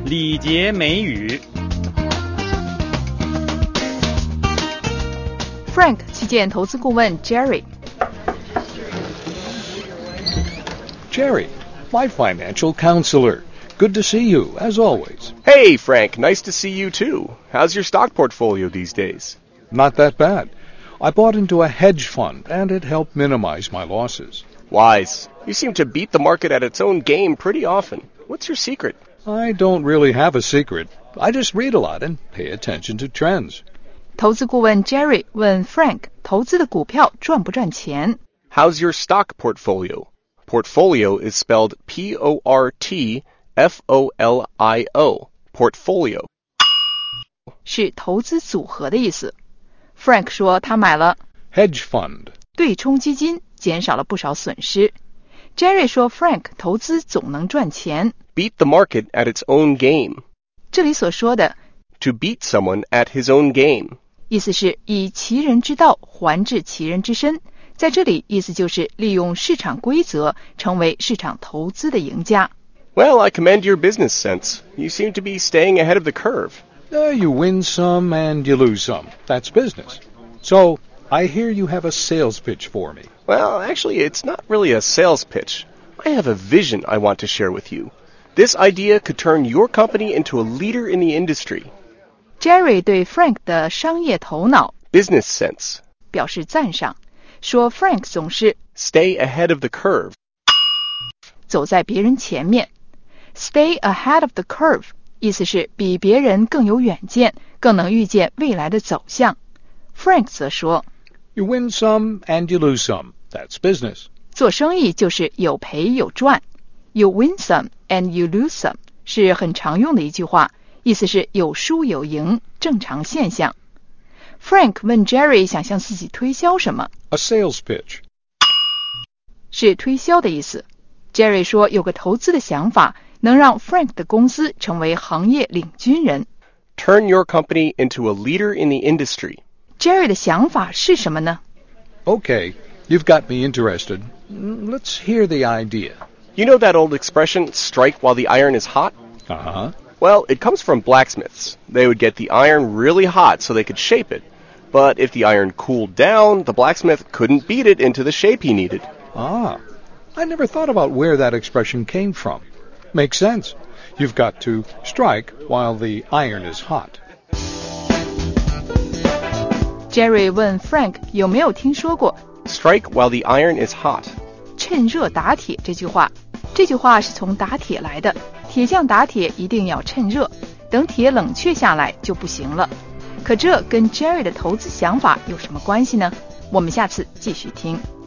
礼节美语。 Frank 去见投资顾问 Jerry, my financial counselor. Good to see you, as always. Hey, Frank, nice to see you too. How's your stock portfolio these days? Not that bad. I bought into a hedge fund, and it helped minimize my losses. Wise. You seem to beat the market at its own game pretty often. What's your secret? I don't really have a secret. I just read a lot and pay attention to trends. 投资顾问 Jerry 问 Frank 投资的股票赚不赚钱。 How's your stock portfolio? Portfolio is spelled P-O-R-T-F-O-L-I-O. Portfolio. 是投资组合的意思。Frank 说他买了 Hedge fund. 对冲基金，减少了不少损失。Jerry 说 Frank 投资总能赚钱。 Beat the market at its own game. 这里所说的 To beat someone at his own game. 意思是以其人之道还治其人之身，在这里意思就是利用市场规则成为市场投资的赢家。 Well, I commend your business sense. You seem to be staying ahead of the curve. You win some and you lose some. That's business. So, I hear you have a sales pitch for me. Well, actually, it's not really a sales pitch. I have a vision I want to share with you. This idea could turn your company into a leader in the industry. Jerry 对 Frank 的商业头脑 Business sense. 表示赞赏，说 Frank 总是 Stay ahead of the curve. 走在别人前面。 Stay ahead of the curve 意思是比别人更有远见，更能预见未来的走向。 Frank 则说 You win some and you lose some. That's business. 做生意就是有赔有赚。 You win some and you lose some 是很常用的一句话，意思是有输有赢，正常现象。 Frank 问 Jerry 想向自己推销什么， A sales pitch. 是推销的意思。 Jerry 说有个投资的想法能让 Frank 的公司成为行业领军人。 Turn your company into a leader in the industry. Jerry 的想法是什么呢？ Okay, you've got me interested. Let's hear the idea. You know that old expression, strike while the iron is hot? Uh-huh. Well, it comes from blacksmiths. They would get the iron really hot so they could shape it. But if the iron cooled down, the blacksmith couldn't beat it into the shape he needed. Ah, I never thought about where that expression came from. Makes sense. You've got to strike while the iron is hot. Jerry 问 Frank 有没有听说过 Strike while the iron is hot. 趁热打铁这句话。这句话是从打铁来的，铁匠打铁一定要趁热，等铁冷却下来就不行了。可这跟 Jerry 的投资想法有什么关系呢？我们下次继续听。